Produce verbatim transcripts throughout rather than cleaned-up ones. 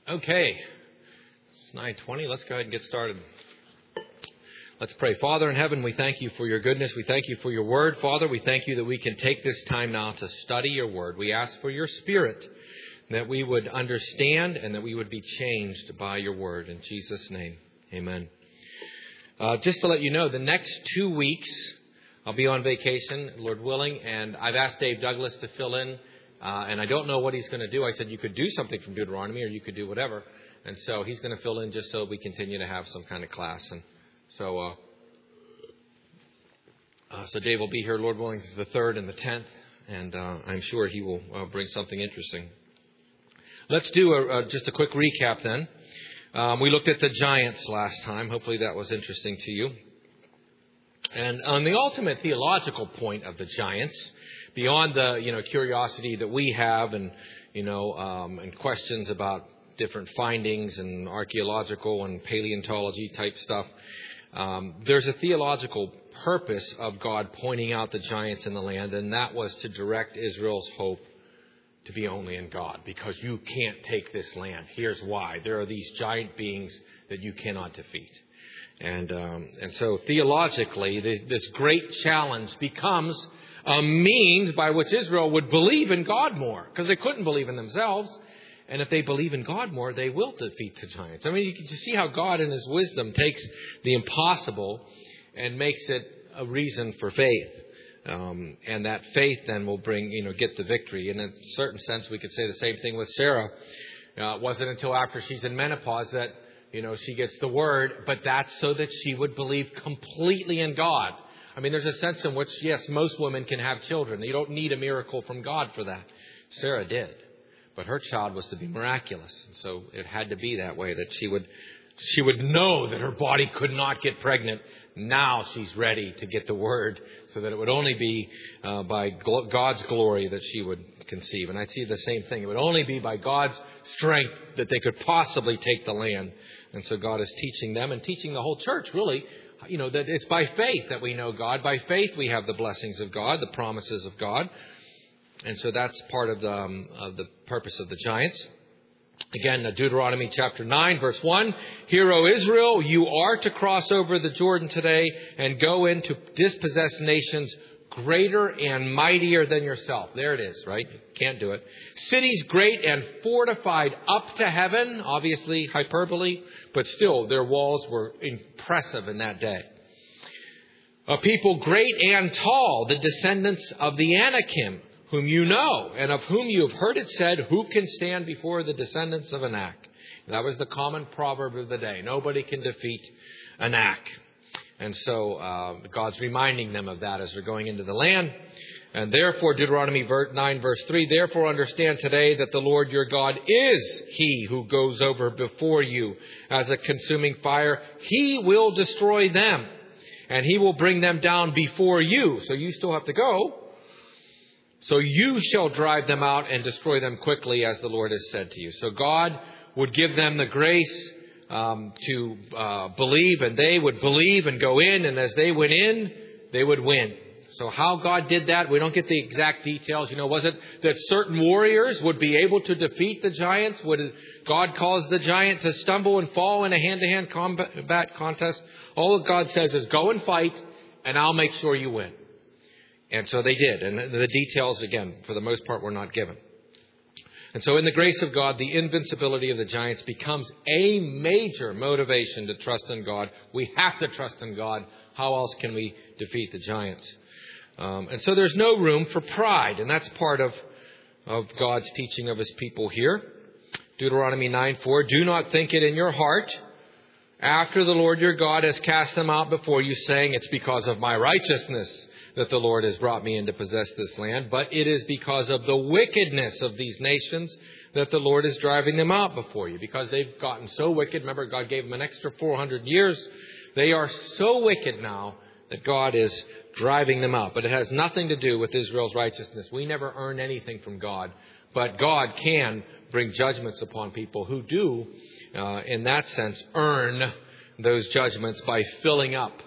Okay, it's nine twenty. Let's go ahead and get started. Let's pray. Father in heaven, we thank you for your goodness. We thank you for your word. Father, we thank you that we can take this time now to study your word. We ask for your Spirit, that we would understand and that we would be changed by your word. In Jesus' name, amen. Uh, just to let you know, the next two weeks, I'll be on vacation, Lord willing, and I've asked Dave Douglas to fill in. Uh, and I don't know what he's going to do. I said, you could do something from Deuteronomy or you could do whatever. And so he's going to fill in just so we continue to have some kind of class. And so uh, uh, so Dave will be here, Lord willing, the third and the tenth. And uh, I'm sure he will uh, bring something interesting. Let's do a, a, just a quick recap then. Um, we looked at the giants last time. Hopefully that was interesting to you. And on the ultimate theological point of the giants, beyond the, you know, curiosity that we have and, you know, um, and questions about different findings and archaeological and paleontology type stuff, um, there's a theological purpose of God pointing out the giants in the land, and that was to direct Israel's hope to be only in God, because you can't take this land. Here's why. There are these giant beings that you cannot defeat. And um, and so theologically, this, this great challenge becomes a means by which Israel would believe in God more, because they couldn't believe in themselves. And if they believe in God more, they will defeat the giants. I mean, you can just see how God in his wisdom takes the impossible and makes it a reason for faith. Um, and that faith then will bring, you know, get the victory. And in a certain sense, we could say the same thing with Sarah. Uh, it wasn't until after she's in menopause that, you know, she gets the word, but that's so that she would believe completely in God. I mean, there's a sense in which, yes, most women can have children. You don't need a miracle from God for that. Sarah did. But her child was to be miraculous. And so it had to be that way, that she would she would know that her body could not get pregnant. Now she's ready to get the word, so that it would only be uh, by gl- God's glory that she would conceive. And I see the same thing. It would only be by God's strength that they could possibly take the land. And so God is teaching them and teaching the whole church, really, you know, that it's by faith that we know God. By faith we have the blessings of God, the promises of God. And so that's part of the, um, of the purpose of the giants. Again, Deuteronomy chapter nine, verse one. Hear, O Israel, you are to cross over the Jordan today and go in to dispossess nations greater and mightier than yourself. There it is, right? Can't do it. Cities great and fortified up to heaven. Obviously, hyperbole. But still, their walls were impressive in that day. A people great and tall, the descendants of the Anakim, whom you know, and of whom you have heard it said, who can stand before the descendants of Anak? That was the common proverb of the day. Nobody can defeat Anak. And so uh, God's reminding them of that as they're going into the land. And therefore, Deuteronomy nine, verse three, therefore understand today that the Lord your God is he who goes over before you as a consuming fire. He will destroy them, and he will bring them down before you. So you still have to go. So you shall drive them out and destroy them quickly, as the Lord has said to you. So God would give them the grace um, to uh, believe, and they would believe and go in. And as they went in, they would win. So how God did that, we don't get the exact details. You know, was it that certain warriors would be able to defeat the giants? Would God cause the giant to stumble and fall in a hand-to-hand combat contest? All that God says is go and fight, and I'll make sure you win. And so they did. And the details, again, for the most part, were not given. And so in the grace of God, the invincibility of the giants becomes a major motivation to trust in God. We have to trust in God. How else can we defeat the giants? Um, and so there's no room for pride. And that's part of, of God's teaching of his people here. Deuteronomy nine four, do not think it in your heart, after the Lord your God has cast them out before you, saying, it's because of my righteousness that the Lord has brought me in to possess this land. But it is because of the wickedness of these nations that the Lord is driving them out before you. Because they've gotten so wicked. Remember, God gave them an extra four hundred years. They are so wicked now that God is driving them out. But it has nothing to do with Israel's righteousness. We never earn anything from God. But God can bring judgments upon people who do, uh, in that sense, earn those judgments by filling up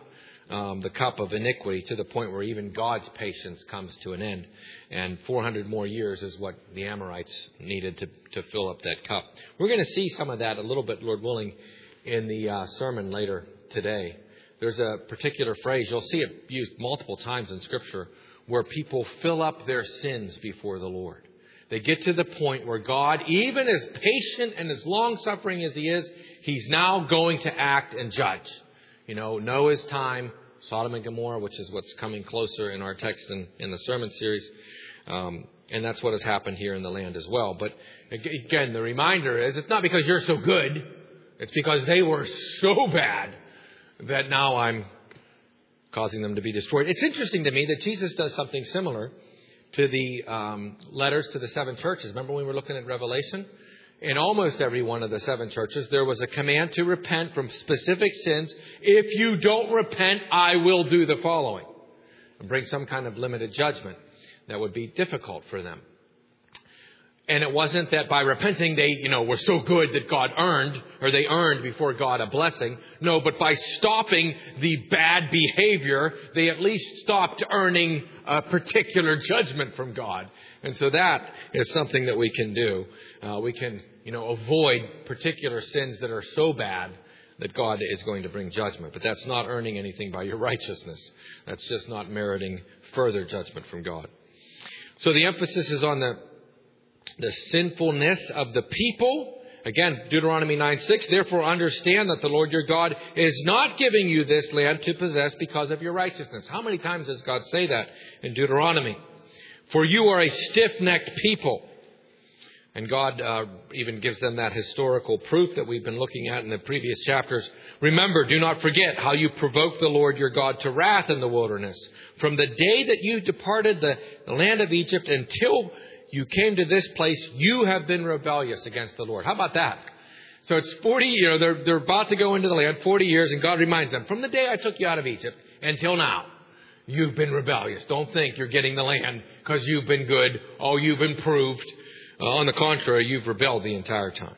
um, the cup of iniquity to the point where even God's patience comes to an end. And four hundred more years is what the Amorites needed to, to fill up that cup. We're going to see some of that a little bit, Lord willing, in the uh, sermon later today. There's a particular phrase, you'll see it used multiple times in Scripture, where people fill up their sins before the Lord. They get to the point where God, even as patient and as long-suffering as He is, He's now going to act and judge. You know, Noah's time, Sodom and Gomorrah, which is what's coming closer in our text in, in the sermon series. Um, and that's what has happened here in the land as well. But again, the reminder is, it's not because you're so good. It's because they were so bad that now I'm causing them to be destroyed. It's interesting to me that Jesus does something similar to the um, letters to the seven churches. Remember when we were looking at Revelation? In almost every one of the seven churches, there was a command to repent from specific sins. If you don't repent, I will do the following. And bring some kind of limited judgment that would be difficult for them. And it wasn't that by repenting they, you know, were so good that God earned, or they earned before God a blessing. No, but by stopping the bad behavior, they at least stopped earning a particular judgment from God. And so that is something that we can do. Uh, we can, you know, avoid particular sins that are so bad that God is going to bring judgment. But that's not earning anything by your righteousness. That's just not meriting further judgment from God. So the emphasis is on the the sinfulness of the people. Again, Deuteronomy nine six, therefore understand that the Lord your God is not giving you this land to possess because of your righteousness. How many times does God say that in Deuteronomy? For you are a stiff-necked people. And God uh, even gives them that historical proof that we've been looking at in the previous chapters. Remember, do not forget how you provoked the Lord your God to wrath in the wilderness. From the day that you departed the, the land of Egypt until you came to this place, you have been rebellious against the Lord. How about that? So it's forty, you know, they're, they're about to go into the land, forty years, and God reminds them, from the day I took you out of Egypt until now, you've been rebellious. Don't think you're getting the land because you've been good. Oh, you've improved. Uh, on the contrary, you've rebelled the entire time.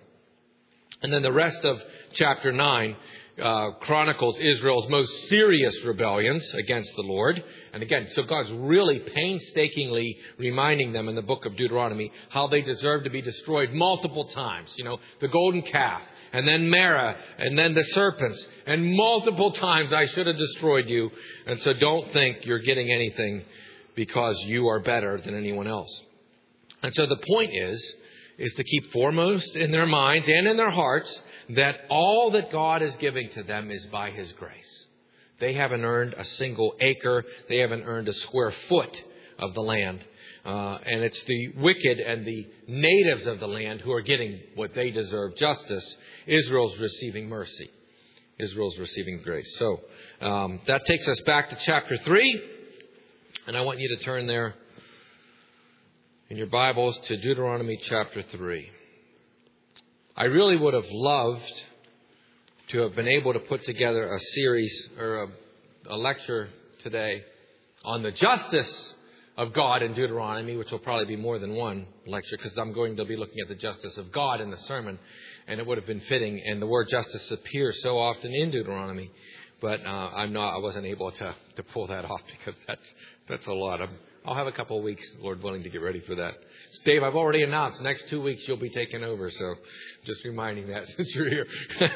And then the rest of chapter nine uh, chronicles Israel's most serious rebellions against the Lord. And again, so God's really painstakingly reminding them in the book of Deuteronomy how they deserve to be destroyed multiple times. You know, the golden calf, and then Marah, and then the serpents. And multiple times I should have destroyed you. And so don't think you're getting anything because you are better than anyone else. And so the point is, is to keep foremost in their minds and in their hearts that all that God is giving to them is by His grace. They haven't earned a single acre. They haven't earned a square foot of the land. Uh, and it's the wicked and the natives of the land who are getting what they deserve, justice. Israel's receiving mercy. Israel's receiving grace. So um, that takes us back to chapter three. And I want you to turn there in your Bibles to Deuteronomy chapter three. I really would have loved to have been able to put together a series or a, a lecture today on the justice of God in Deuteronomy, which will probably be more than one lecture because I'm going to be looking at the justice of God in the sermon, and it would have been fitting. And the word justice appears so often in Deuteronomy, but uh, I'm not. I wasn't able to to pull that off because that's that's a lot. I'm, I'll have a couple of weeks, Lord willing, to get ready for that. Dave, I've already announced the next two weeks you'll be taking over, so just reminding that since you're here.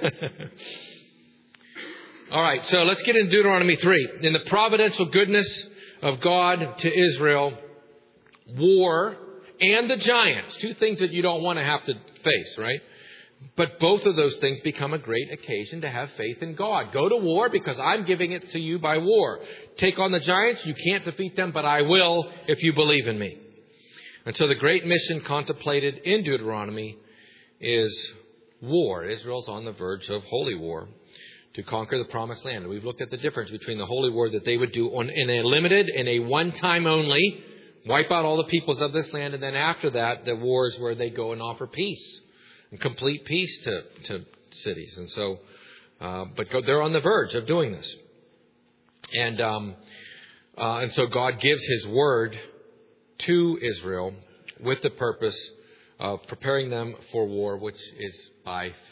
All right, so let's get into Deuteronomy three. In the providential goodness of God to Israel, war and the giants, two things that you don't want to have to face, right? But both of those things become a great occasion to have faith in God. Go to war because I'm giving it to you by war. Take on the giants. You can't defeat them, but I will if you believe in me. And so the great mission contemplated in Deuteronomy is war. Israel's on the verge of holy war to conquer the promised land. And we've looked at the difference between the holy war that they would do on, in a limited, in a one-time only, wipe out all the peoples of this land. And then after that, the wars where they go and offer peace. And complete peace to, to cities. And so, uh, but go, they're on the verge of doing this. And, um, uh, and so God gives His word to Israel with the purpose of preparing them for war, which is by faith.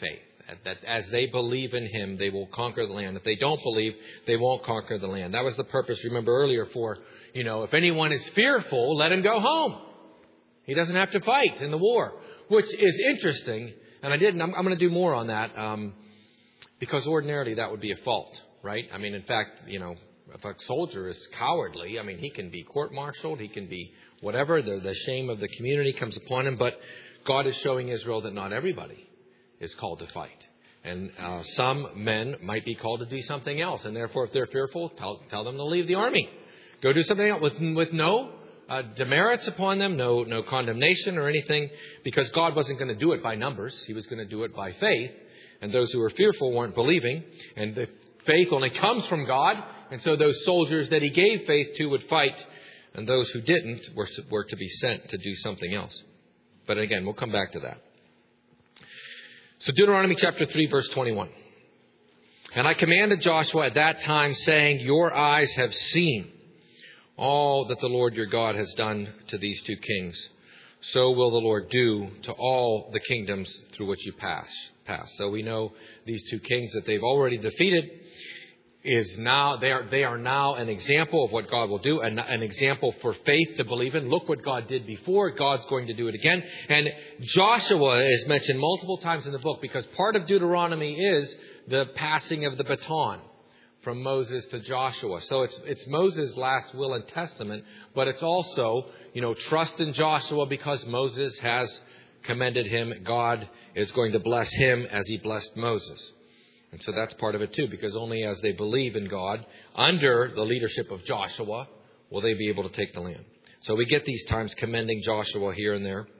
That as they believe in him, they will conquer the land. If they don't believe, they won't conquer the land. That was the purpose, remember earlier, for, you know, if anyone is fearful, let him go home. He doesn't have to fight in the war, which is interesting. And I didn't, I'm, I'm going to do more on that, um, because ordinarily that would be a fault, right? I mean, in fact, you know, if a soldier is cowardly, I mean, he can be court-martialed, he can be whatever. The, the shame of the community comes upon him. But God is showing Israel that not everybody is called to fight. And uh, some men might be called to do something else. And therefore, if they're fearful, tell, tell them to leave the army. Go do something else with, with no uh, demerits upon them, no, no condemnation or anything, because God wasn't going to do it by numbers. He was going to do it by faith. And those who were fearful weren't believing. And the faith only comes from God. And so those soldiers that he gave faith to would fight. And those who didn't were, were to be sent to do something else. But again, we'll come back to that. So Deuteronomy chapter three, verse twenty-one. And I commanded Joshua at that time, saying, your eyes have seen all that the Lord your God has done to these two kings. So will the Lord do to all the kingdoms through which you pass. pass. So we know these two kings that they've already defeated is now they are they are now an example of what God will do, an, an example for faith to believe in. Look what God did before. God's going to do it again. And Joshua is mentioned multiple times in the book because part of Deuteronomy is the passing of the baton from Moses to Joshua. So it's it's Moses' last will and testament, but it's also, you know, trust in Joshua because Moses has commended him. God is going to bless him as he blessed Moses. And so that's part of it too, because only as they believe in God, under the leadership of Joshua, will they be able to take the land. So we get these times commending Joshua here and there.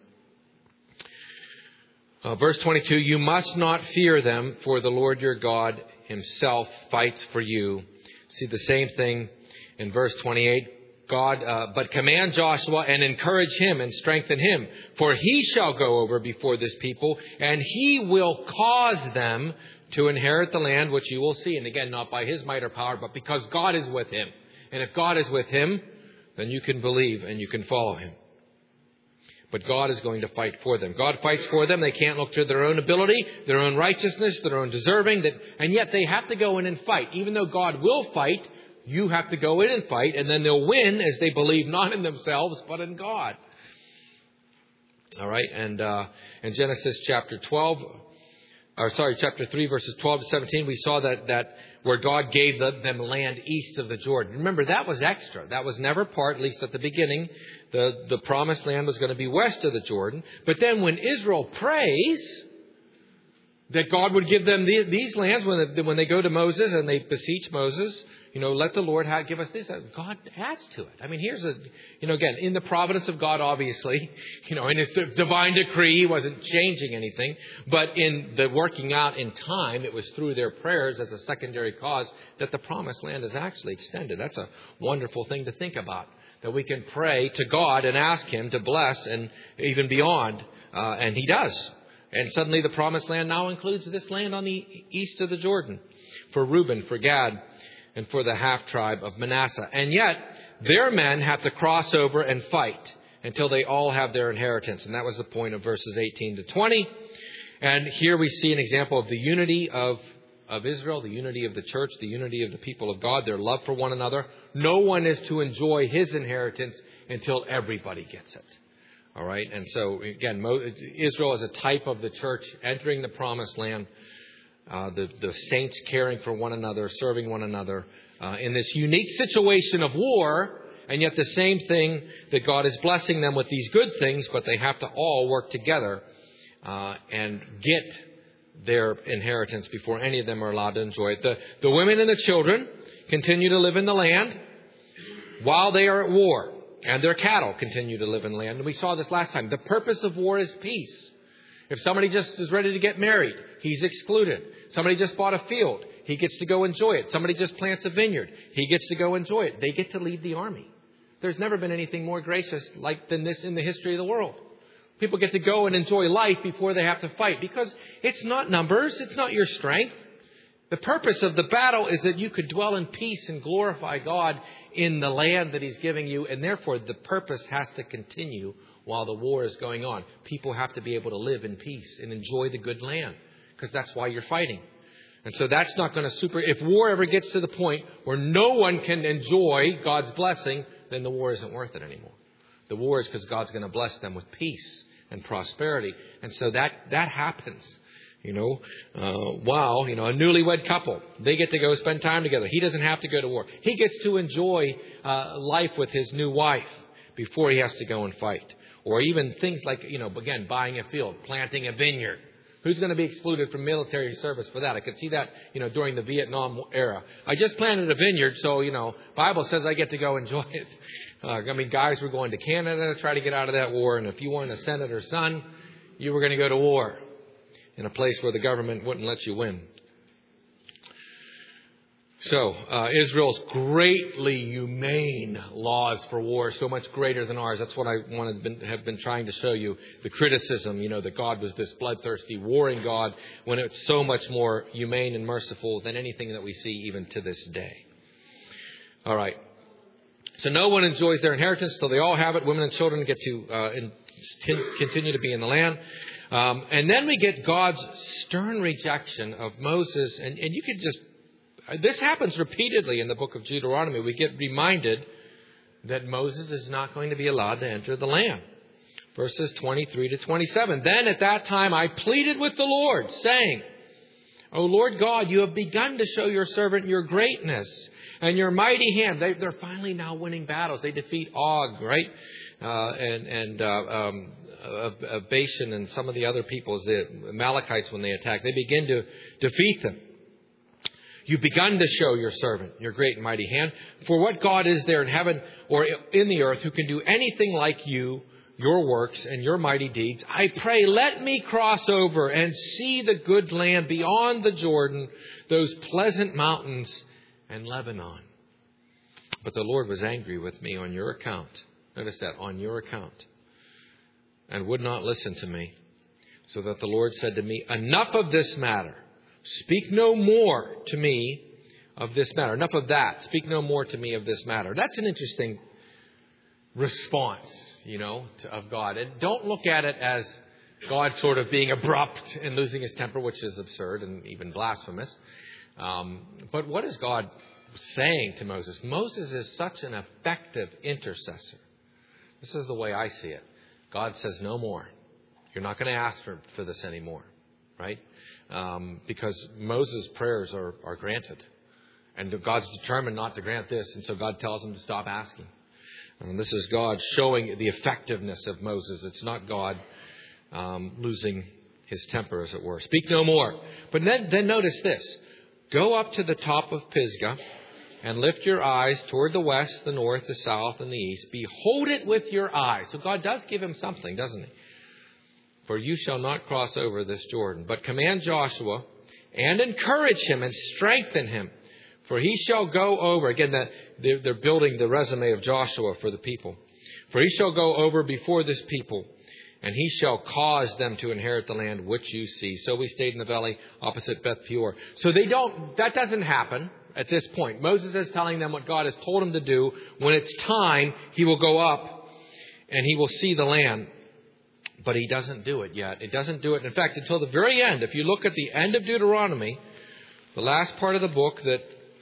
Uh, verse twenty-two, you must not fear them, for the Lord your God himself fights for you. See the same thing in verse twenty-eight. God, uh, but command Joshua and encourage him and strengthen him, for he shall go over before this people, and he will cause them to inherit the land which you will see. And again, not by his might or power, but because God is with him. And if God is with him, then you can believe and you can follow him. But God is going to fight for them. God fights for them. They can't look to their own ability, their own righteousness, their own deserving. That, and yet they have to go in and fight. Even though God will fight, you have to go in and fight. And then they'll win as they believe not in themselves, but in God. All right. And uh, in Genesis chapter twelve... Or sorry, chapter three, verses twelve to seventeen, we saw that, that where God gave the, them land east of the Jordan. Remember, that was extra. That was never part, at least at the beginning. The, the promised land was going to be west of the Jordan. But then when Israel prays that God would give them the, these lands, when, the, when they go to Moses and they beseech Moses, you know, let the Lord have, give us this. God adds to it. I mean, here's a, you know, again, in the providence of God, obviously, you know, in his divine decree, he wasn't changing anything. But in the working out in time, it was through their prayers as a secondary cause that the promised land is actually extended. That's a wonderful thing to think about, that we can pray to God and ask him to bless and even beyond. Uh, and he does. And suddenly the promised land now includes this land on the east of the Jordan for Reuben, for Gad, and for the half-tribe of Manasseh. And yet, their men have to cross over and fight until they all have their inheritance. And that was the point of verses eighteen to twenty. And here we see an example of the unity of, of Israel, the unity of the church, the unity of the people of God, their love for one another. No one is to enjoy his inheritance until everybody gets it. All right? And so, again, Israel is a type of the church entering the promised land. Uh, the, the saints caring for one another, serving one another uh, in this unique situation of war, and yet the same thing that God is blessing them with these good things, but they have to all work together uh, and get their inheritance before any of them are allowed to enjoy it. The, the women and the children continue to live in the land while they are at war, and their cattle continue to live in the land. And we saw this last time. The purpose of war is peace. If somebody just is ready to get married, he's excluded. Somebody just bought a field, he gets to go enjoy it. Somebody just plants a vineyard, he gets to go enjoy it. They get to leave the army. There's never been anything more gracious like than this in the history of the world. People get to go and enjoy life before they have to fight, because it's not numbers, it's not your strength. The purpose of the battle is that you could dwell in peace and glorify God in the land that he's giving you, and therefore the purpose has to continue while the war is going on. People have to be able to live in peace and enjoy the good land. because that's why you're fighting. And so that's not going to super... If war ever gets to the point where no one can enjoy God's blessing, then the war isn't worth it anymore. The war is because God's going to bless them with peace and prosperity. And so that, that happens. You know, uh, wow, you know, a newlywed couple, they get to go spend time together. He doesn't have to go to war. He gets to enjoy uh, life with his new wife before he has to go and fight. Or even things like, you know, again, buying a field, planting a vineyard. Who's going to be excluded from military service for that? I could see that, you know, during the Vietnam era. I just planted a vineyard, so, you know, Bible says I get to go enjoy it. Uh, I mean, guys were going to Canada to try to get out of that war. And if you weren't a senator's son, you were going to go to war in a place where the government wouldn't let you win. So, uh, Israel's greatly humane laws for war, so much greater than ours. That's what I wanted been, have been trying to show you. The criticism, you know, that God was this bloodthirsty, warring God, when it's so much more humane and merciful than anything that we see even to this day. All right. So no one enjoys their inheritance till they all have it. Women and children get to uh, in, continue to be in the land. Um, and then we get God's stern rejection of Moses. And, and you could just... This happens repeatedly in the book of Deuteronomy. We get reminded that Moses is not going to be allowed to enter the land. Verses twenty-three to twenty-seven. Then at that time I pleaded with the Lord, saying, O Lord God, you have begun to show your servant your greatness and your mighty hand. They, they're finally now winning battles. They defeat Og, right? Uh, and and uh, um, uh, Bashan and some of the other peoples, the Amalekites, when they attack, they begin to defeat them. You've begun to show your servant your great and mighty hand. For what God is there in heaven or in the earth who can do anything like you, your works and your mighty deeds? I pray, let me cross over and see the good land beyond the Jordan, those pleasant mountains and Lebanon. But the Lord was angry with me on your account. Notice that, on your account. And would not listen to me. So that the Lord said to me, enough of this matter. Speak no more to me of this matter. Enough of that. Speak no more to me of this matter. That's an interesting response, you know, to, of God. And don't look at it as God sort of being abrupt and losing his temper, which is absurd and even blasphemous. Um, but what is God saying to Moses? Moses is such an effective intercessor. This is the way I see it. God says no more. You're not going to ask for, for this anymore, right? Um, because Moses' prayers are, are granted. And God's determined not to grant this. And so God tells him to stop asking. And this is God showing the effectiveness of Moses. It's not God um, losing his temper, as it were. Speak no more. But then, then notice this. Go up to the top of Pisgah and lift your eyes toward the west, the north, the south, and the east. Behold it with your eyes. So God does give him something, doesn't he? For you shall not cross over this Jordan, but command Joshua and encourage him and strengthen him. For he shall go over. Again, that they're building the resume of Joshua for the people. For he shall go over before this people, and he shall cause them to inherit the land which you see. So we stayed in the valley opposite Beth Peor. So they don't, that doesn't happen at this point. Moses is telling them what God has told him to do. When it's time, he will go up and he will see the land. But he doesn't do it yet. It doesn't do it, in fact, until the very end. If you look at the end of Deuteronomy, the last part of the book that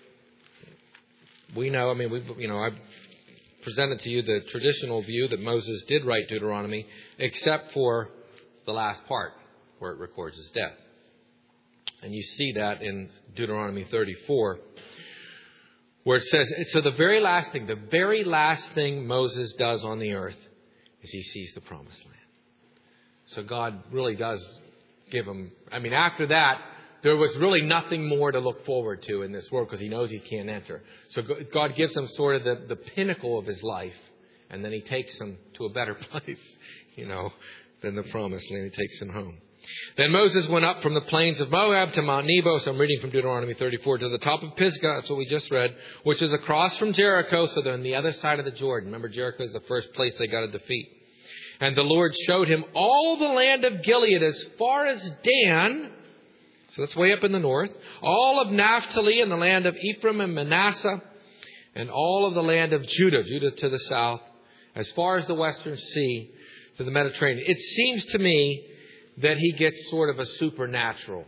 we know, I mean, we've, you know, I've presented to you the traditional view that Moses did write Deuteronomy, except for the last part where it records his death. And you see that in Deuteronomy thirty-four, where it says, so the very last thing, the very last thing Moses does on the earth is he sees the promised land. So God really does give him, I mean, after that, there was really nothing more to look forward to in this world because he knows he can't enter. So God gives him sort of the, the pinnacle of his life, and then he takes him to a better place, you know, than the promised land. He takes him home. Then Moses went up from the plains of Moab to Mount Nebo. So I'm reading from Deuteronomy thirty-four, to the top of Pisgah. That's what we just read, which is across from Jericho. So they're on the other side of the Jordan. Remember, Jericho is the first place they got to defeat. And the Lord showed him all the land of Gilead as far as Dan. So that's way up in the north. All of Naphtali and the land of Ephraim and Manasseh. And all of the land of Judah. Judah to the south. As far as the western sea to the Mediterranean. It seems to me that he gets sort of a supernatural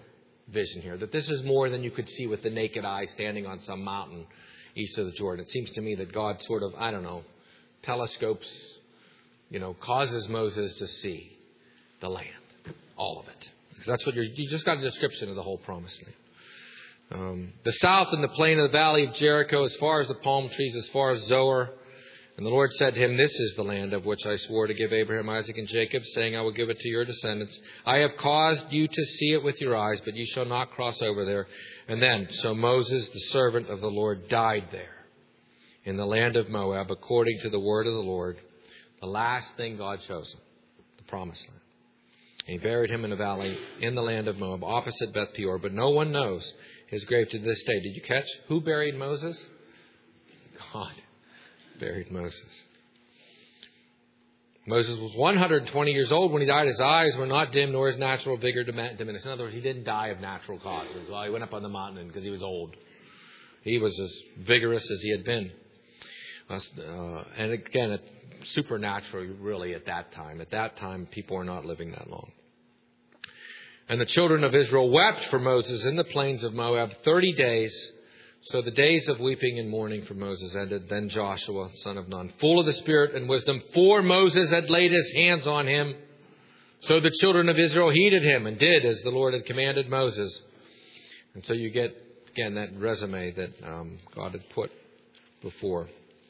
vision here, that this is more than you could see with the naked eye standing on some mountain east of the Jordan. It seems to me that God sort of, I don't know, telescopes, you know, causes Moses to see the land, all of it. Because that's what you're, you just got a description of the whole promised land. Um, the south and the plain of the valley of Jericho, as far as the palm trees, as far as Zoar. And the Lord said to him, this is the land of which I swore to give Abraham, Isaac, and Jacob, saying, I will give it to your descendants. I have caused you to see it with your eyes, but you shall not cross over there. And then, so Moses, the servant of the Lord, died there in the land of Moab, according to the word of the Lord. The last thing God shows him, the promised land. And he buried him in a valley in the land of Moab, opposite Beth Peor. But no one knows his grave to this day. Did you catch? Who buried Moses? God buried Moses. Moses was one hundred twenty years old when he died. His eyes were not dim, nor his natural vigor diminished. In other words, he didn't die of natural causes. Well, he went up on the mountain because he was old. He was as vigorous as he had been. Uh, and again, it, supernatural, really, at that time. At that time, people were not living that long. And the children of Israel wept for Moses in the plains of Moab thirty days. So the days of weeping and mourning for Moses ended. Then Joshua, son of Nun, full of the Spirit and wisdom, for Moses had laid his hands on him. So the children of Israel heeded him and did as the Lord had commanded Moses. And so you get, again, that resume that um, God had put before.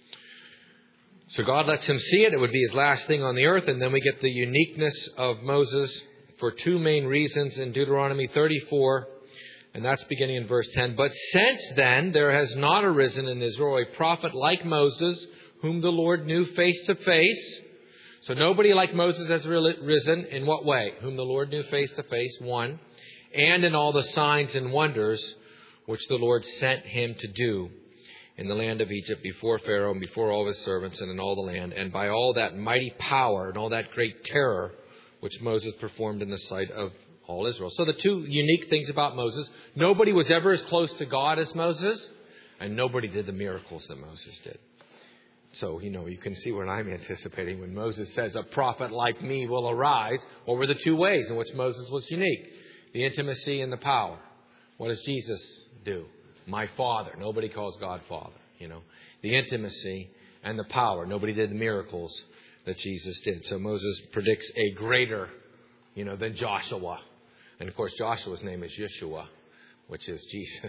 So God lets him see it. It would be his last thing on the earth. And then we get the uniqueness of Moses for two main reasons in Deuteronomy thirty-four. And that's beginning in verse ten. But since then, there has not arisen in Israel a prophet like Moses, whom the Lord knew face to face. So nobody like Moses has risen. In what way? Whom the Lord knew face to face, one. And in all the signs and wonders which the Lord sent him to do in the land of Egypt, before Pharaoh and before all his servants and in all the land. And by all that mighty power and all that great terror which Moses performed in the sight of all Israel. So the two unique things about Moses: nobody was ever as close to God as Moses, and nobody did the miracles that Moses did. So, you know, you can see what I'm anticipating when Moses says, a prophet like me will arise. What were the two ways in which Moses was unique? The intimacy and the power. What does Jesus do? My Father. Nobody calls God Father, you know. The intimacy and the power. Nobody did the miracles that Jesus did. So Moses predicts a greater, you know, than Joshua. And of course, Joshua's name is Yeshua, which is Jesus.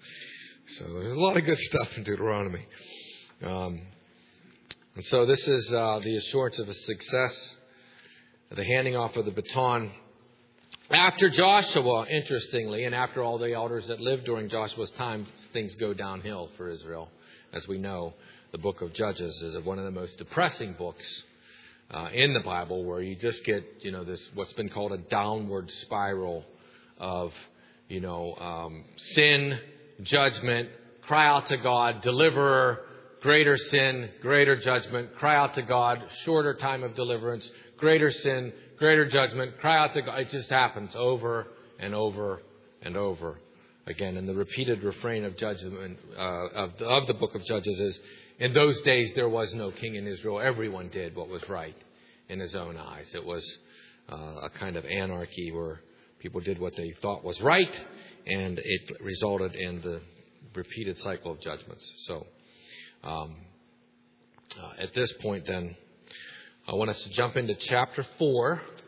So there's a lot of good stuff in Deuteronomy. Um, and so this is uh, the assurance of a success, the handing off of the baton. After Joshua, interestingly, and after all the elders that lived during Joshua's time, things go downhill for Israel. As we know, the book of Judges is one of the most depressing books Uh, in the Bible, where you just get, you know, this, what's been called a downward spiral of, you know, um, sin, judgment, cry out to God, deliverer, greater sin, greater judgment, cry out to God, shorter time of deliverance, greater sin, greater judgment, cry out to God. It just happens over and over and over again. And the repeated refrain of judgment, uh, of, the, of the book of Judges is, in those days, there was no king in Israel. Everyone did what was right in his own eyes. It was uh, a kind of anarchy where people did what they thought was right, and it resulted in the repeated cycle of judgments. So um, uh, at this point, then, I want us to jump into chapter four,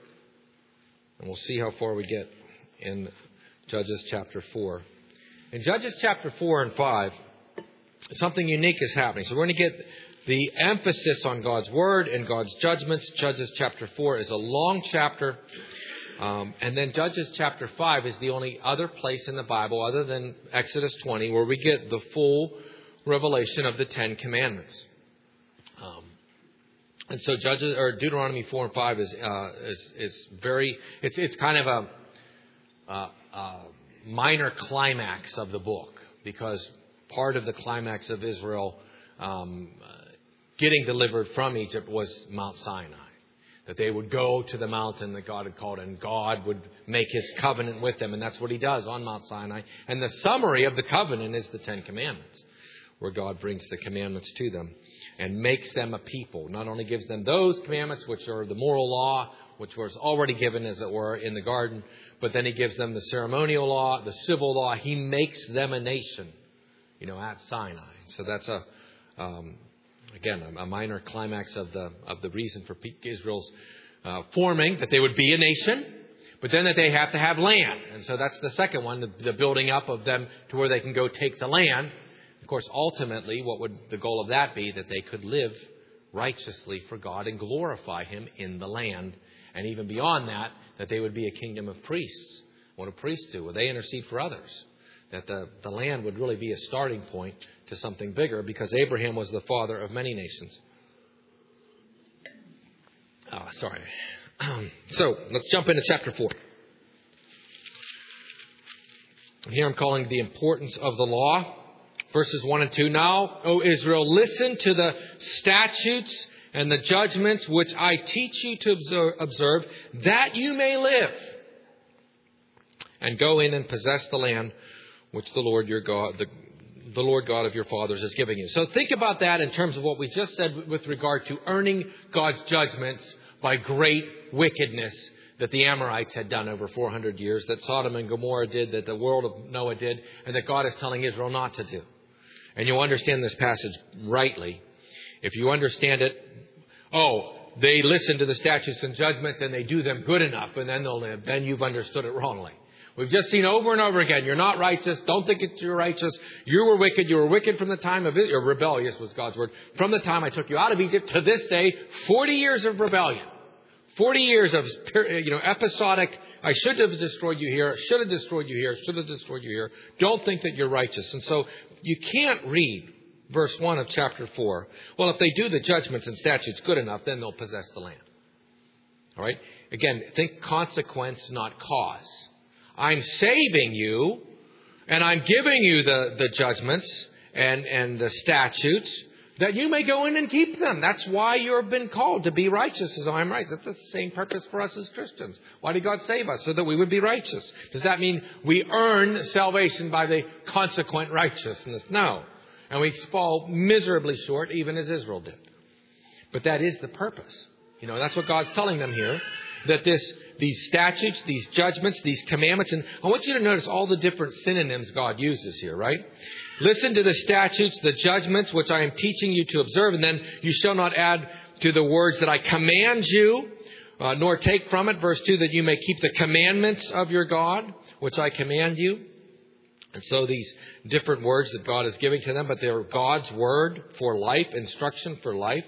and we'll see how far we get in Judges chapter four. In Judges chapter four and five, something unique is happening. So we're going to get the emphasis on God's word and God's judgments. Judges chapter four is a long chapter. Um, and then Judges chapter five is the only other place in the Bible, other than Exodus twenty, where we get the full revelation of the Ten Commandments. Um, and so Judges or Deuteronomy four and five is uh, is is very. It's it's kind of a, a, a minor climax of the book, because part of the climax of Israel um, getting delivered from Egypt was Mount Sinai. That they would go to the mountain that God had called, and God would make his covenant with them. And that's what he does on Mount Sinai. And the summary of the covenant is the Ten Commandments, where God brings the commandments to them and makes them a people. Not only gives them those commandments, which are the moral law, which was already given, as it were, in the garden, but then he gives them the ceremonial law, the civil law. He makes them a nation, you know, at Sinai. So that's a, um, again, a minor climax of the of the reason for Israel's uh, forming, that they would be a nation, but then that they have to have land. And so that's the second one, the, the building up of them to where they can go take the land. Of course, ultimately, what would the goal of that be? That they could live righteously for God and glorify Him in the land. And even beyond that, that they would be a kingdom of priests. What do priests do? Well, they intercede for others. That the, the land would really be a starting point to something bigger, because Abraham was the father of many nations. Oh, sorry. So, let's jump into chapter four. Here I'm calling the importance of the law. Verses one and two. Now, O Israel, listen to the statutes and the judgments which I teach you to observe, observe, that you may live, and go in and possess the land which the Lord your God, the, the Lord God of your fathers is giving you. So think about that in terms of what we just said with regard to earning God's judgments by great wickedness that the Amorites had done over four hundred years, that Sodom and Gomorrah did, that the world of Noah did, and that God is telling Israel not to do. And you'll understand this passage rightly if you understand it. Oh, they listen to the statutes and judgments and they do them good enough and then they'll live. Then you've understood it wrongly. We've just seen over and over again, you're not righteous. Don't think that you're righteous. You were wicked. You were wicked from the time of it. Or rebellious was God's word. From the time I took you out of Egypt to this day, forty years of rebellion. forty years of, you know, episodic, I should have destroyed you here, should have destroyed you here, should have destroyed you here. Don't think that you're righteous. And so you can't read verse one of chapter four. Well, if they do the judgments and statutes good enough, then they'll possess the land. All right? Again, think consequence, not cause. I'm saving you, and I'm giving you the, the judgments and, and the statutes, that you may go in and keep them. That's why you've been called to be righteous as I am right. That's the same purpose for us as Christians. Why did God save us? So that we would be righteous. Does that mean we earn salvation by the consequent righteousness? No. And we fall miserably short, even as Israel did. But that is the purpose. You know, that's what God's telling them here. That this, these statutes, these judgments, these commandments, and I want you to notice all the different synonyms God uses here, right? Listen to the statutes, the judgments, which I am teaching you to observe, and then you shall not add to the words that I command you, uh, nor take from it, verse two, that you may keep the commandments of your God, which I command you. And so these different words that God is giving to them, but they're God's word for life, instruction for life.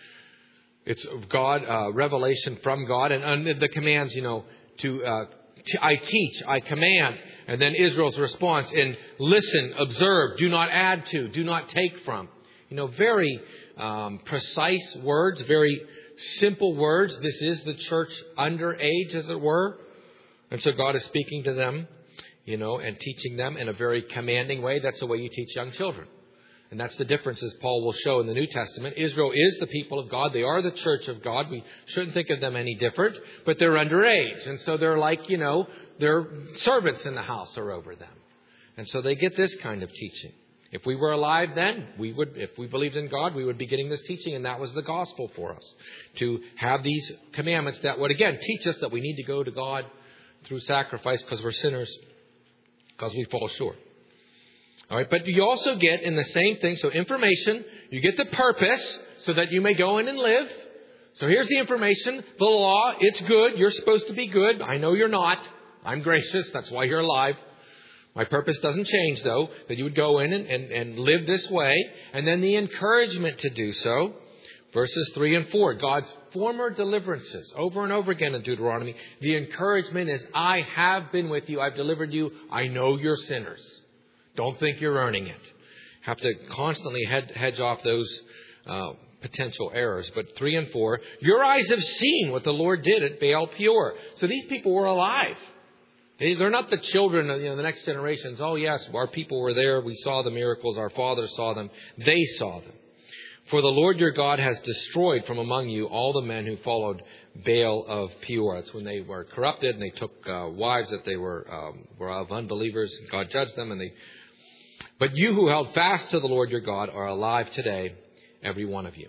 It's God, uh, revelation from God, and under the commands, you know, to, uh, t- I teach, I command. And then Israel's response in listen, observe, do not add to, do not take from. You know, very um, precise words, very simple words. This is the church underage, as it were. And so God is speaking to them, you know, and teaching them in a very commanding way. That's the way you teach young children. And that's the difference, as Paul will show in the New Testament. Israel is the people of God. They are the church of God. We shouldn't think of them any different, but they're underage. And so they're like, you know, their servants in the house are over them. And so they get this kind of teaching. If we were alive then, we would, if we believed in God, we would be getting this teaching. And that was the gospel for us. To have these commandments that would, again, teach us that we need to go to God through sacrifice because we're sinners, because we fall short. All right, but you also get in the same thing, so information, you get the purpose so that you may go in and live. So here's the information, the law, it's good, you're supposed to be good. I know you're not. I'm gracious, that's why you're alive. My purpose doesn't change, though, that you would go in and, and, and live this way. And then the encouragement to do so, verses three and four, God's former deliverances, over and over again in Deuteronomy. The encouragement is, I have been with you, I've delivered you, I know you're sinners. Don't think you're earning it. Have to constantly head, hedge off those uh, potential errors. But three and four, your eyes have seen what the Lord did at Baal Peor. So these people were alive. They, they're not the children of, you know, the next generations. Oh, yes, our people were there. We saw the miracles. Our fathers saw them. They saw them. For the Lord your God has destroyed from among you all the men who followed Baal of Peor. That's when they were corrupted and they took uh, wives that they were um, were of unbelievers. God judged them and they... But you who held fast to the Lord your God are alive today, every one of you.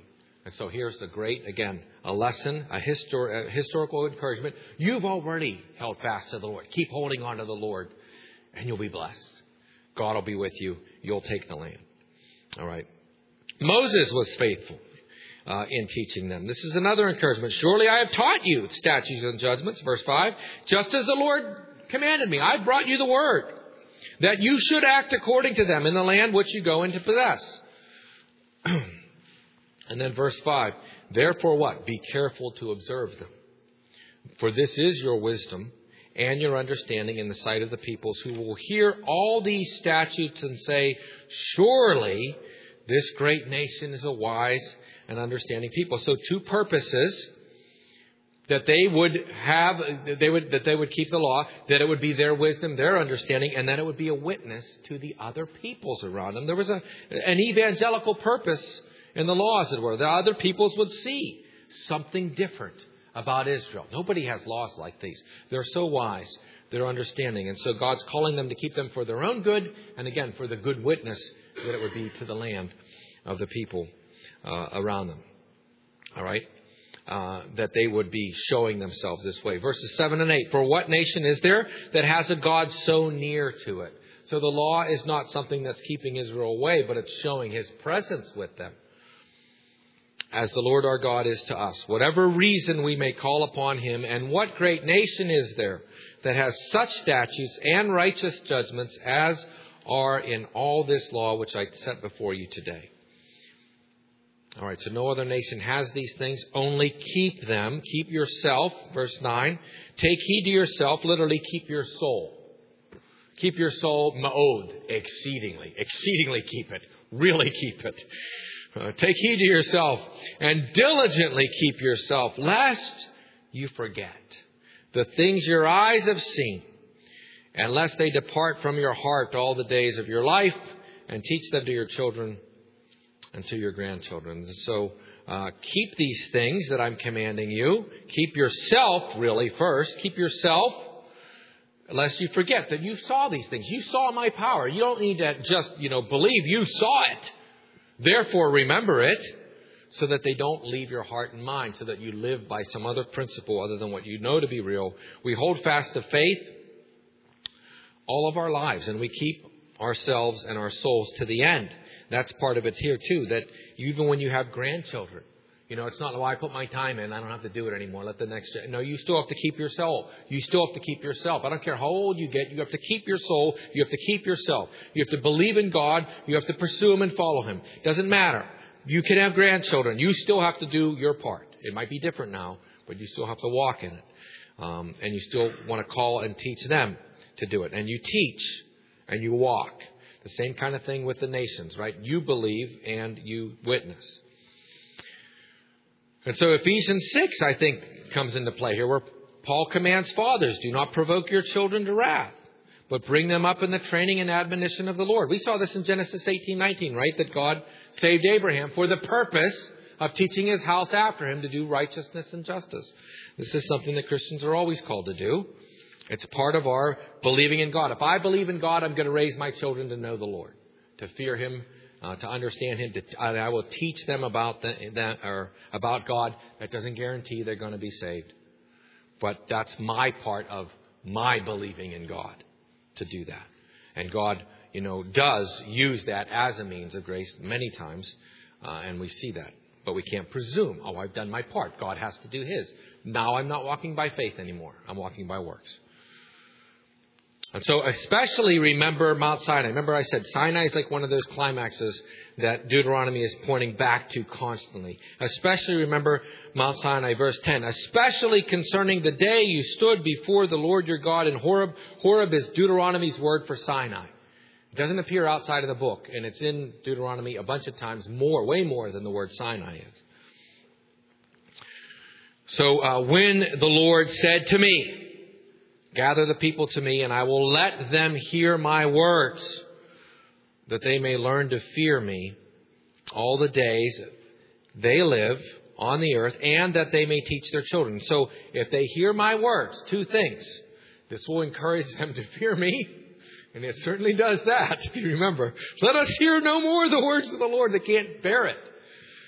And so here's a great, again, a lesson, a, histor- a historical encouragement. You've already held fast to the Lord. Keep holding on to the Lord, and you'll be blessed. God will be with you. You'll take the land. All right. Moses was faithful uh, in teaching them. This is another encouragement. Surely I have taught you statutes and judgments, verse five, just as the Lord commanded me. I brought you the word, that you should act according to them in the land which you go in to possess. And then verse five, therefore what? Be careful to observe them. For this is your wisdom and your understanding in the sight of the peoples, who will hear all these statutes and say, surely this great nation is a wise and understanding people. So two purposes: that they would have, they would, that they would keep the law, that it would be their wisdom, their understanding, and that it would be a witness to the other peoples around them. There was a, an evangelical purpose in the law, as it were. The other peoples would see something different about Israel. Nobody has laws like these. They're so wise. They're understanding. And so God's calling them to keep them for their own good, and again, for the good witness that it would be to the land of the people uh, around them. All right? Uh, that they would be showing themselves this way. Verses seven and eight. For what nation is there that has a God so near to it? So the law is not something that's keeping Israel away, but it's showing His presence with them, as the Lord our God is to us. Whatever reason we may call upon Him, and what great nation is there that has such statutes and righteous judgments as are in all this law which I set before you today? All right, so no other nation has these things. Only keep them. Keep yourself. Verse nine. Take heed to yourself. Literally, keep your soul. Keep your soul, ma'od, exceedingly. Exceedingly keep it. Really keep it. Uh, take heed to yourself and diligently keep yourself, lest you forget the things your eyes have seen, and lest they depart from your heart all the days of your life, and teach them to your children and to your grandchildren. So uh, keep these things that I'm commanding you. Keep yourself, really, first. Keep yourself, lest you forget that you saw these things. You saw my power. You don't need to just, you know, believe. You saw it. Therefore, remember it, so that they don't leave your heart and mind, so that you live by some other principle other than what you know to be real. We hold fast to faith all of our lives, and we keep ourselves and our souls to the end. That's part of it here, too, that even when you have grandchildren, you know, it's not, well, I put my time in, I don't have to do it anymore, let the next... No, you still have to keep your soul. You still have to keep yourself. I don't care how old you get, you have to keep your soul, you have to keep yourself. You have to believe in God, you have to pursue Him and follow Him. Doesn't matter. You can have grandchildren. You still have to do your part. It might be different now, but you still have to walk in it. Um, and you still want to call and teach them to do it. And you teach and you walk. The same kind of thing with the nations, right? You believe and you witness. And so Ephesians six, I think, comes into play here, where Paul commands fathers, do not provoke your children to wrath, but bring them up in the training and admonition of the Lord. We saw this in Genesis eighteen nineteen, right? That God saved Abraham for the purpose of teaching his house after him to do righteousness and justice. This is something that Christians are always called to do. It's part of our believing in God. If I believe in God, I'm going to raise my children to know the Lord, to fear Him, uh, to understand Him. To, I will teach them about the, that or about God. That doesn't guarantee they're going to be saved, but that's my part of my believing in God, to do that. And God, you know, does use that as a means of grace many times, uh, and we see that. But we can't presume, oh, I've done my part. God has to do His. Now I'm not walking by faith anymore. I'm walking by works. And so especially remember Mount Sinai. Remember I said Sinai is like one of those climaxes that Deuteronomy is pointing back to constantly. Especially remember Mount Sinai, verse ten. Especially concerning the day you stood before the Lord your God in Horeb. Horeb is Deuteronomy's word for Sinai. It doesn't appear outside of the book. And it's in Deuteronomy a bunch of times more, way more than the word Sinai is. So uh, when the Lord said to me, gather the people to me, and I will let them hear my words, that they may learn to fear me all the days they live on the earth, and that they may teach their children. So if they hear my words, two things. This will encourage them to fear me, and it certainly does that, if you remember. Let us hear no more the words of the Lord. They can't bear it.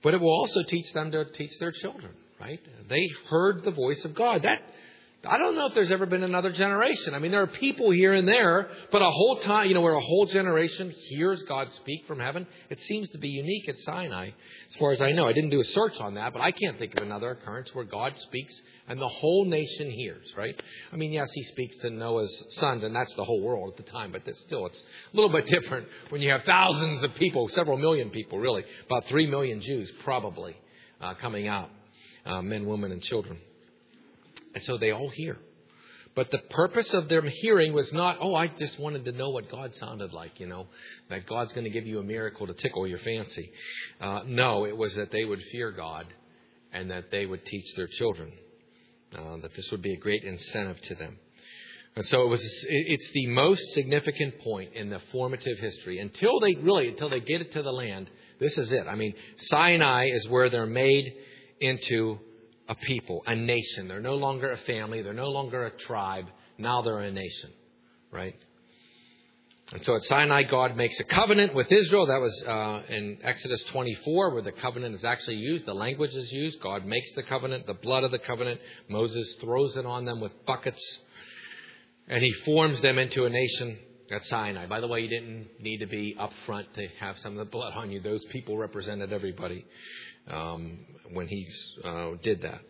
But it will also teach them to teach their children, right? They heard the voice of God. That I don't know if there's ever been another generation. I mean, there are people here and there, but a whole time, you know, where a whole generation hears God speak from heaven, it seems to be unique at Sinai, as far as I know. I didn't do a search on that, but I can't think of another occurrence where God speaks and the whole nation hears, right? I mean, yes, he speaks to Noah's sons, and that's the whole world at the time, but still, it's a little bit different when you have thousands of people, several million people, really, about three million Jews probably uh, coming out, uh, men, women, and children. And so they all hear. But the purpose of their hearing was not, oh, I just wanted to know what God sounded like, you know, that God's going to give you a miracle to tickle your fancy. Uh, no, it was that they would fear God and that they would teach their children, uh, that this would be a great incentive to them. And so it was. It's the most significant point in the formative history. Until they really, until they get it to the land, this is it. I mean, Sinai is where they're made into a people, a nation. They're no longer a family. They're no longer a tribe. Now they're a nation, right? And so at Sinai, God makes a covenant with Israel. That was uh, in Exodus twenty-four, where the covenant is actually used. The language is used. God makes the covenant, the blood of the covenant. Moses throws it on them with buckets. And he forms them into a nation at Sinai. By the way, you didn't need to be up front to have some of the blood on you. Those people represented everybody um, when he uh, did that.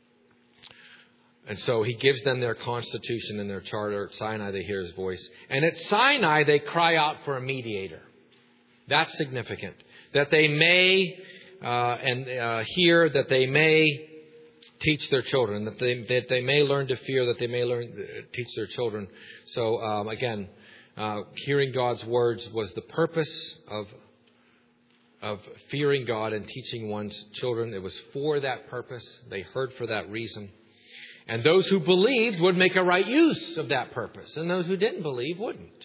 And so he gives them their constitution and their charter. At Sinai, they hear his voice. And at Sinai, they cry out for a mediator. That's significant. That they may uh, and uh, hear, that they may teach their children, that they that they may learn to fear, that they may learn uh, teach their children. So um, again, uh, hearing God's words was the purpose of of fearing God and teaching one's children. It was for that purpose. They heard for that reason. And those who believed would make a right use of that purpose, and those who didn't believe wouldn't.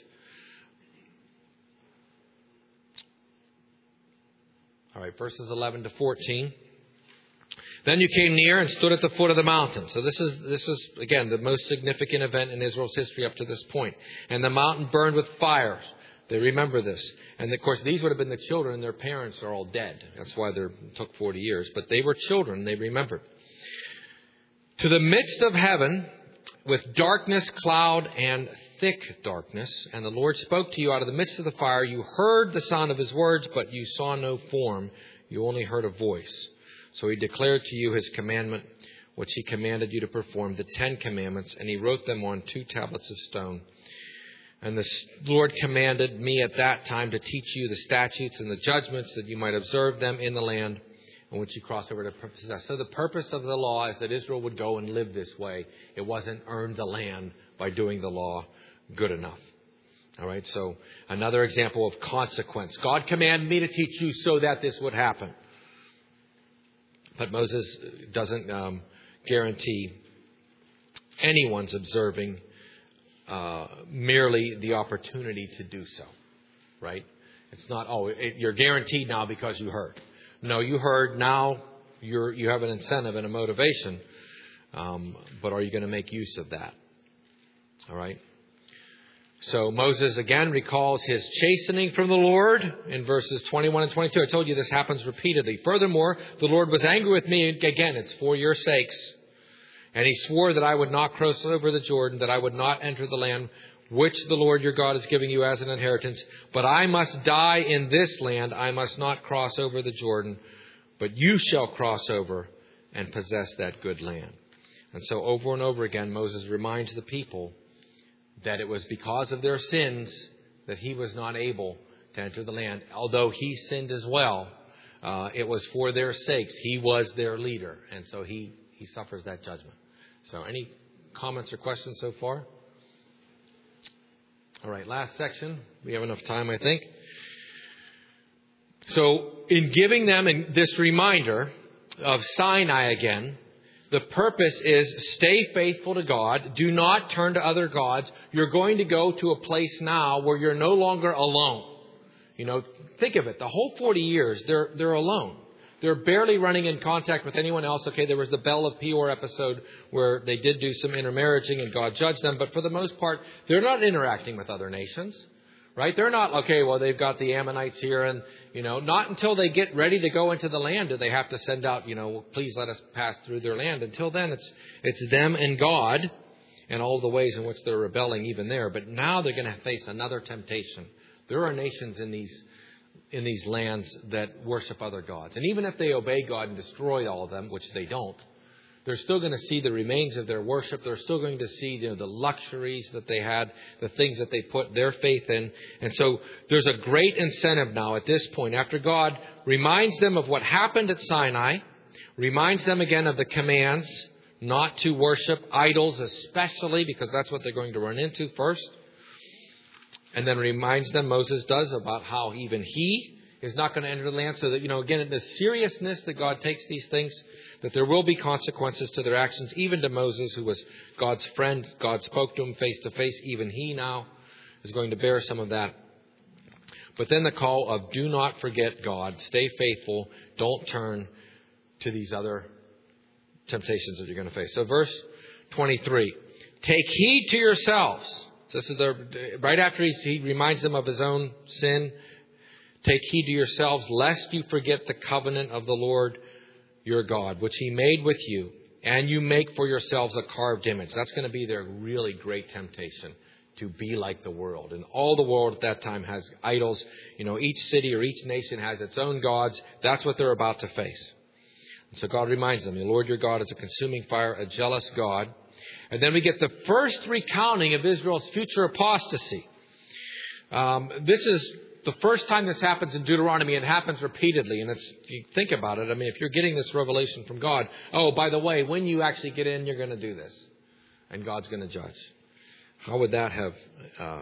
All right, verses eleven to fourteen. Then you came near and stood at the foot of the mountain. So this is, this is again, the most significant event in Israel's history up to this point. And the mountain burned with fire. They remember this. And of course, these would have been the children, and their parents are all dead. That's why it took forty years. But they were children. They remembered. To the midst of heaven, with darkness, cloud, and thick darkness. And the Lord spoke to you out of the midst of the fire. You heard the sound of his words, but you saw no form. You only heard a voice. So he declared to you his commandment, which he commanded you to perform, the Ten Commandments, and he wrote them on two tablets of stone. And the Lord commanded me at that time to teach you the statutes and the judgments, that you might observe them in the land in which you cross over to possess. So the purpose of the law is that Israel would go and live this way. It wasn't earn the land by doing the law good enough. All right, so another example of consequence. God commanded me to teach you so that this would happen. But Moses doesn't um, guarantee anyone's observing uh, merely the opportunity to do so, right? It's not, oh, it, you're guaranteed now because you heard. No, you heard, now you're, you have an incentive and a motivation, um, but are you going to make use of that? All right? So Moses again recalls his chastening from the Lord in verses twenty-one and twenty-two. I told you this happens repeatedly. Furthermore, the Lord was angry with me. Again, it's for your sakes. And he swore that I would not cross over the Jordan, that I would not enter the land which the Lord your God is giving you as an inheritance. But I must die in this land. I must not cross over the Jordan. But you shall cross over and possess that good land. And so over and over again, Moses reminds the people that it was because of their sins that he was not able to enter the land. Although he sinned as well, uh, it was for their sakes. He was their leader, and so he, he suffers that judgment. So any comments or questions so far? All right, last section. We have enough time, I think. So in giving them this reminder of Sinai again, the purpose is stay faithful to God. Do not turn to other gods. You're going to go to a place now where you're no longer alone. You know, think of it. The whole forty years, they're they're alone. They're barely running in contact with anyone else. Okay, there was the Bell of Peor episode where they did do some intermarrying and God judged them. But for the most part, they're not interacting with other nations. right? They're not, okay, well, they've got the Ammonites here and, you know, not until they get ready to go into the land do they have to send out, you know, please let us pass through their land. Until then, it's it's them and God and all the ways in which they're rebelling even there. But now they're going to face another temptation. There are nations in these in these lands that worship other gods. And even if they obey God and destroy all of them, which they don't, they're still going to see the remains of their worship. They're still going to see, you know, the luxuries that they had, the things that they put their faith in. And so there's a great incentive now at this point, after God reminds them of what happened at Sinai, reminds them again of the commands not to worship idols, especially because that's what they're going to run into first. And then reminds them, Moses does, about how even he is not going to enter the land. So that, you know, again, the seriousness that God takes these things, that there will be consequences to their actions, even to Moses, who was God's friend. God spoke to him face to face. Even he now is going to bear some of that. But then the call of do not forget God. Stay faithful. Don't turn to these other temptations that you're going to face. So verse twenty-three. Take heed to yourselves. This is the, right after he, he reminds them of his own sin. Take heed to yourselves, lest you forget the covenant of the Lord your God, which he made with you, and you make for yourselves a carved image. That's going to be their really great temptation, to be like the world. And all the world at that time has idols. You know, each city or each nation has its own gods. That's what they're about to face. And so God reminds them, the Lord your God is a consuming fire, a jealous God. And then we get the first recounting of Israel's future apostasy. Um, this is the first time this happens in Deuteronomy. It happens repeatedly. And it's, if you think about it, I mean, if you're getting this revelation from God, oh, by the way, when you actually get in, you're going to do this. And God's going to judge. How would that have uh,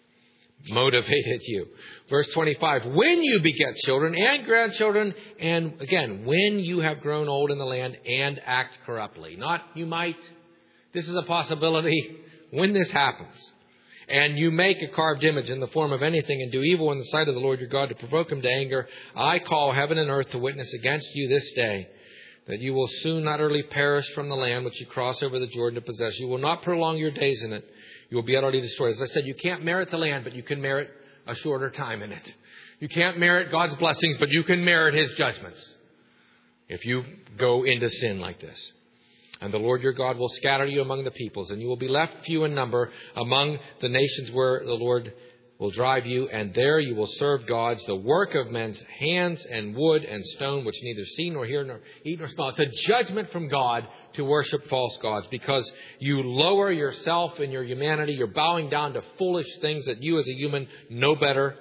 motivated you? Verse twenty-five, when you beget children and grandchildren, and again, when you have grown old in the land and act corruptly. Not you might. This is a possibility when this happens. And you make a carved image in the form of anything and do evil in the sight of the Lord your God to provoke him to anger. I call heaven and earth to witness against you this day that you will soon utterly perish from the land which you cross over the Jordan to possess. You will not prolong your days in it. You will be utterly destroyed. As I said, you can't merit the land, but you can merit a shorter time in it. You can't merit God's blessings, but you can merit his judgments if you go into sin like this. And the Lord your God will scatter you among the peoples, and you will be left few in number among the nations where the Lord will drive you. And there you will serve gods, the work of men's hands, and wood and stone, which neither see nor hear nor eat nor smell. It's a judgment from God to worship false gods, because you lower yourself in your humanity. You're bowing down to foolish things that you as a human know better.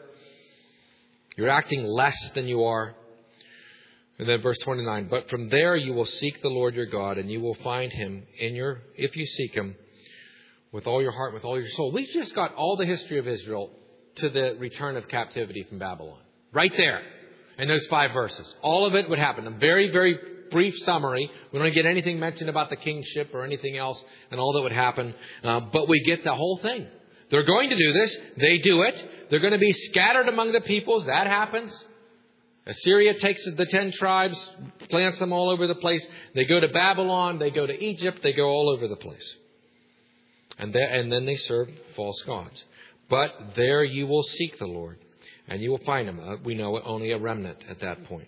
You're acting less than you are. And then verse twenty-nine, but from there you will seek the Lord your God, and you will find him in your, if you seek him with all your heart, with all your soul. We just got all the history of Israel to the return of captivity from Babylon. Right there in those five verses. All of it would happen. A very, very brief summary. We don't get anything mentioned about the kingship or anything else and all that would happen. Uh, but we get the whole thing. They're going to do this. They do it. They're going to be scattered among the peoples. That happens. Assyria takes the ten tribes, plants them all over the place. They go to Babylon. They go to Egypt. They go all over the place. And, there, and then they serve false gods. But there you will seek the Lord, and you will find him. Uh, we know only a remnant at that point.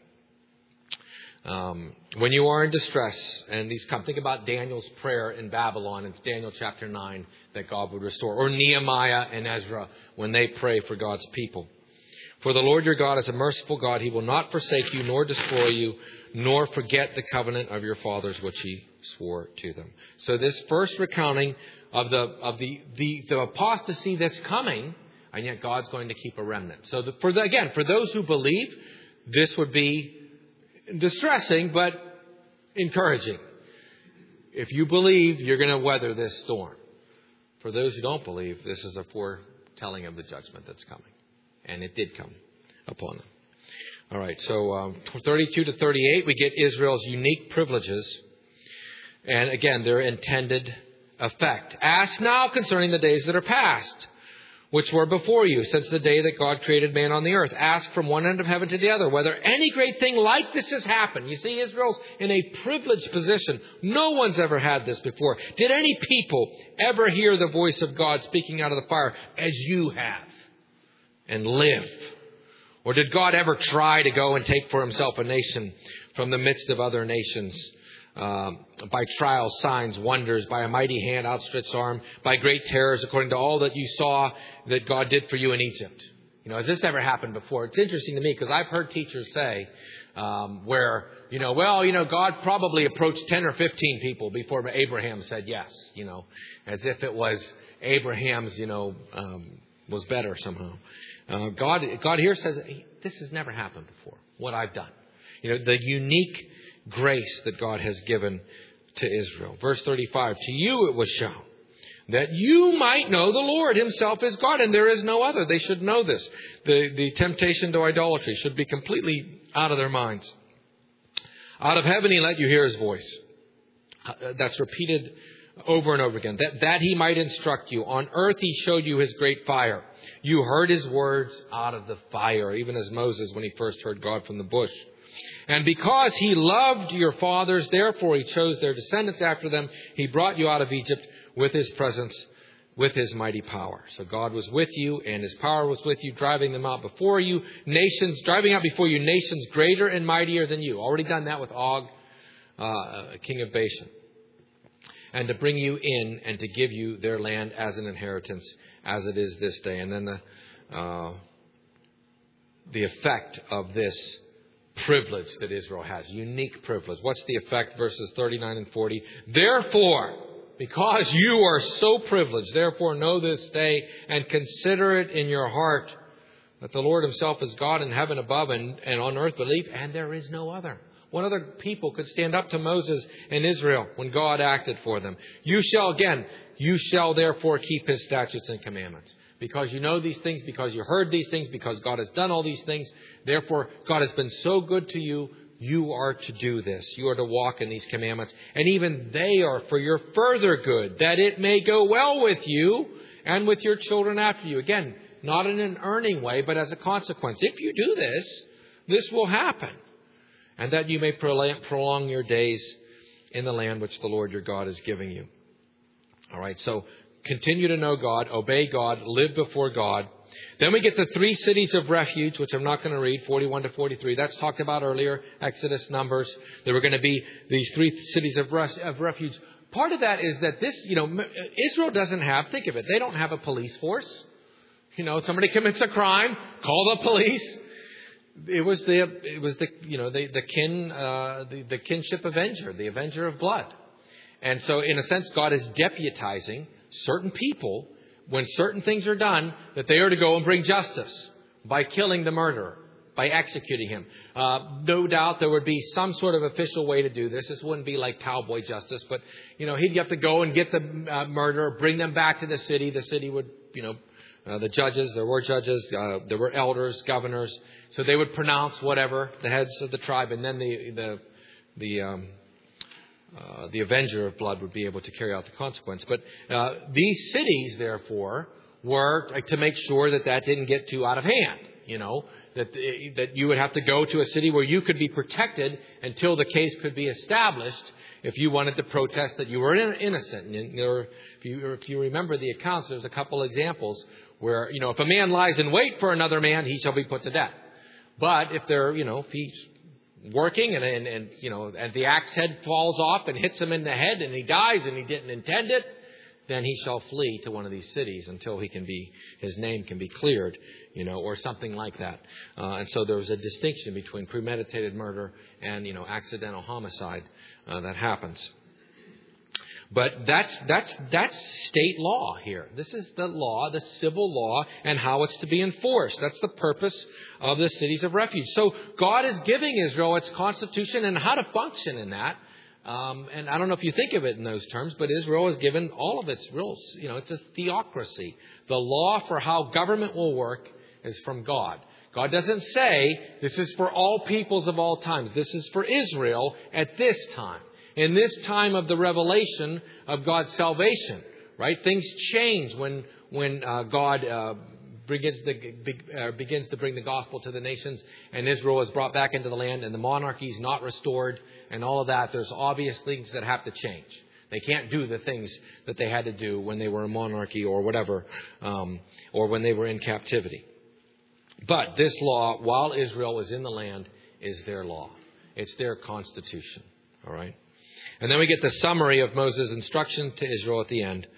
Um, when you are in distress, and these come, think about Daniel's prayer in Babylon in Daniel chapter nine, that God would restore. Or Nehemiah and Ezra when they pray for God's people. For the Lord your God is a merciful God. He will not forsake you, nor destroy you, nor forget the covenant of your fathers, which he swore to them. So this first recounting of the of the the, the apostasy that's coming, and yet God's going to keep a remnant. So the, for the, again, for those who believe, this would be distressing but encouraging. If you believe, you're going to weather this storm. For those who don't believe, this is a foretelling of the judgment that's coming. And it did come upon them. All right, so um, thirty-two to thirty-eight, we get Israel's unique privileges. And again, their intended effect. Ask now concerning the days that are past, which were before you, since the day that God created man on the earth. Ask from one end of heaven to the other, whether any great thing like this has happened. You see, Israel's in a privileged position. No one's ever had this before. Did any people ever hear the voice of God speaking out of the fire as you have? and live? Or did God ever try to go and take for himself a nation from the midst of other nations um, by trials, signs, wonders, by a mighty hand, outstretched arm, by great terrors, according to all that you saw that God did for you in Egypt? You know, has this ever happened before? It's interesting to me because I've heard teachers say um, where, you know, well, you know, God probably approached ten or fifteen people before Abraham said yes, you know, as if it was Abraham's, you know, um, was better somehow. Uh, God, God here says this has never happened before. What I've done, you know, the unique grace that God has given to Israel. Verse thirty-five: to you it was shown that you might know the Lord himself is God, and there is no other. They should know this. The, the temptation to idolatry should be completely out of their minds. Out of heaven he let you hear his voice. Uh, that's repeated over and over again. That, that he might instruct you. On earth he showed you his great fire. You heard his words out of the fire, even as Moses when he first heard God from the bush. And because he loved your fathers, therefore he chose their descendants after them. He brought you out of Egypt with his presence, with his mighty power. So God was with you, and his power was with you, driving them out before you. Nations, driving out before you nations greater and mightier than you. Already done that with Og, uh, king of Bashan. And to bring you in and to give you their land as an inheritance, as it is this day. And then the uh, the effect of this privilege that Israel has, unique privilege. What's the effect? Verses thirty-nine and forty. Therefore, because you are so privileged, therefore know this day and consider it in your heart that the Lord himself is God in heaven above and, and on earth beneath, and there is no other. What other people could stand up to Moses and Israel when God acted for them? You shall, again, you shall therefore keep his statutes and commandments. Because you know these things, because you heard these things, because God has done all these things. Therefore, God has been so good to you. You are to do this. You are to walk in these commandments. And even they are for your further good, that it may go well with you and with your children after you. Again, not in an earning way, but as a consequence. If you do this, this will happen. And that you may prolong your days in the land which the Lord your God is giving you. All right, so continue to know God, obey God, live before God. Then we get the three cities of refuge, which I'm not going to read, forty-one to forty-three. That's talked about earlier, Exodus, Numbers. There were going to be these three cities of, res- of refuge. Part of that is that this, you know, Israel doesn't have, think of it, they don't have a police force. You know, somebody commits a crime, call the police. It was the, it was the, you know, the, the kin, uh, the, the kinship avenger, the avenger of blood. And so in a sense, God is deputizing certain people when certain things are done, that they are to go and bring justice by killing the murderer, by executing him. Uh, no doubt there would be some sort of official way to do this. This wouldn't be like cowboy justice, but, you know, he'd have to go and get the uh, murderer, bring them back to the city. The city would, you know, uh, the judges, there were judges, uh, there were elders, governors. So they would pronounce whatever, the heads of the tribe, and then the, the, the, um, Uh, the avenger of blood would be able to carry out the consequence. But uh, these cities, therefore, were to make sure that that didn't get too out of hand. You know, that that you would have to go to a city where you could be protected until the case could be established if you wanted to protest that you were innocent. And there, if you if you remember the accounts, there's a couple examples where, you know, if a man lies in wait for another man, he shall be put to death. But if they're, you know, if he's working and, and, and, you know, and the axe head falls off and hits him in the head and he dies and he didn't intend it, then he shall flee to one of these cities until he can be, his name can be cleared, you know, or something like that. Uh, and so there's a distinction between premeditated murder and, you know, accidental homicide uh, that happens. But that's, that's, that's state law here. This is the law, the civil law, and how it's to be enforced. That's the purpose of the cities of refuge. So God is giving Israel its constitution and how to function in that. Um, and I don't know if you think of it in those terms, but Israel is given all of its rules. You know, it's a theocracy. The law for how government will work is from God. God doesn't say this is for all peoples of all times. This is for Israel at this time. In this time of the revelation of God's salvation, right? Things change when when uh, God uh, begins, the, be, uh, begins to bring the gospel to the nations, and Israel is brought back into the land, and the monarchy is not restored, and all of that. There's obvious things that have to change. They can't do the things that they had to do when they were a monarchy or whatever, um, or when they were in captivity. But this law, while Israel was in the land, is their law. It's their constitution. All right? And then we get the summary of Moses' instruction to Israel at the end.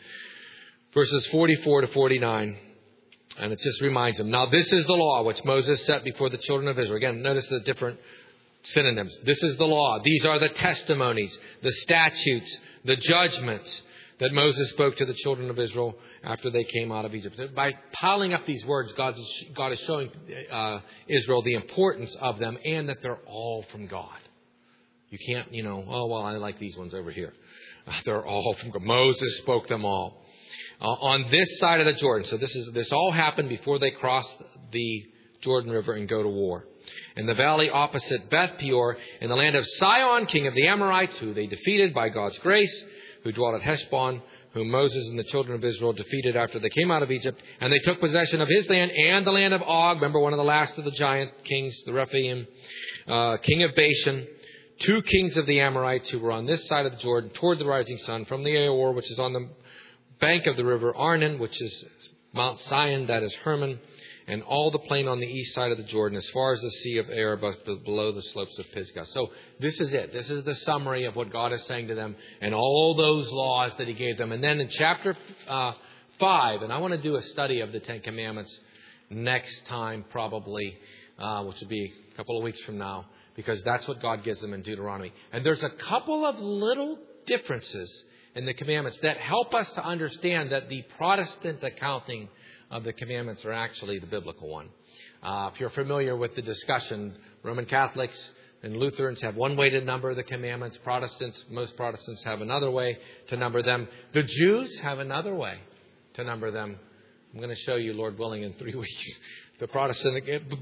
Verses forty-four to forty-nine. And it just reminds them, now this is the law which Moses set before the children of Israel. Again, notice the different synonyms. This is the law. These are the testimonies, the statutes, the judgments that Moses spoke to the children of Israel after they came out of Egypt. By piling up these words, God is, God is showing uh, Israel the importance of them and that they're all from God. You can't, you know, oh, well, I like these ones over here. Uh, they're all from God. Moses spoke them all. Uh, on this side of the Jordan. So this is this all happened before they crossed the Jordan River and go to war. In the valley opposite Beth Peor, in the land of Sihon, king of the Amorites, who they defeated by God's grace, who dwelt at Heshbon, whom Moses and the children of Israel defeated after they came out of Egypt. And they took possession of his land and the land of Og. Remember, one of the last of the giant kings, the Rephaim, uh, king of Bashan. Two kings of the Amorites who were on this side of the Jordan toward the rising sun, from the Aor, which is on the bank of the river Arnon, which is Mount Sion, that is Hermon, and all the plain on the east side of the Jordan, as far as the sea of Arabah, below the slopes of Pisgah. So this is it. This is the summary of what God is saying to them and all those laws that he gave them. And then in chapter uh, five, and I want to do a study of the Ten Commandments next time probably, uh, which will be a couple of weeks from now, because that's what God gives them in Deuteronomy. And there's a couple of little differences in the commandments that help us to understand that the Protestant accounting of the commandments are actually the biblical one. Uh, if you're familiar with the discussion, Roman Catholics and Lutherans have one way to number the commandments. Protestants, most Protestants have another way to number them. The Jews have another way to number them. I'm going to show you, Lord willing, in three weeks. The Protestant,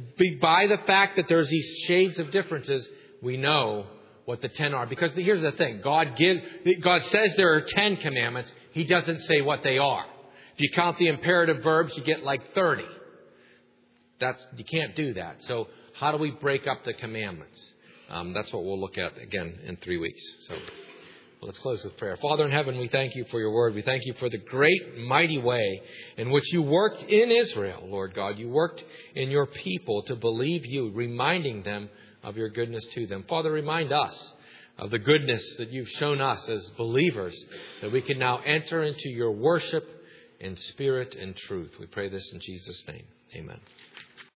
by the fact that there's these shades of differences, we know what the ten are. Because here's the thing. God give, God says there are ten commandments. He doesn't say what they are. If you count the imperative verbs, you get like thirty. That's, you can't do that. So how do we break up the commandments? Um, that's what we'll look at again in three weeks. So well, let's close with prayer. Father in heaven, we thank you for your word. We thank you for the great, mighty way in which you worked in Israel, Lord God. You worked in your people to believe you, reminding them of your goodness to them. Father, remind us of the goodness that you've shown us as believers, that we can now enter into your worship in spirit and truth. We pray this in Jesus' name. Amen.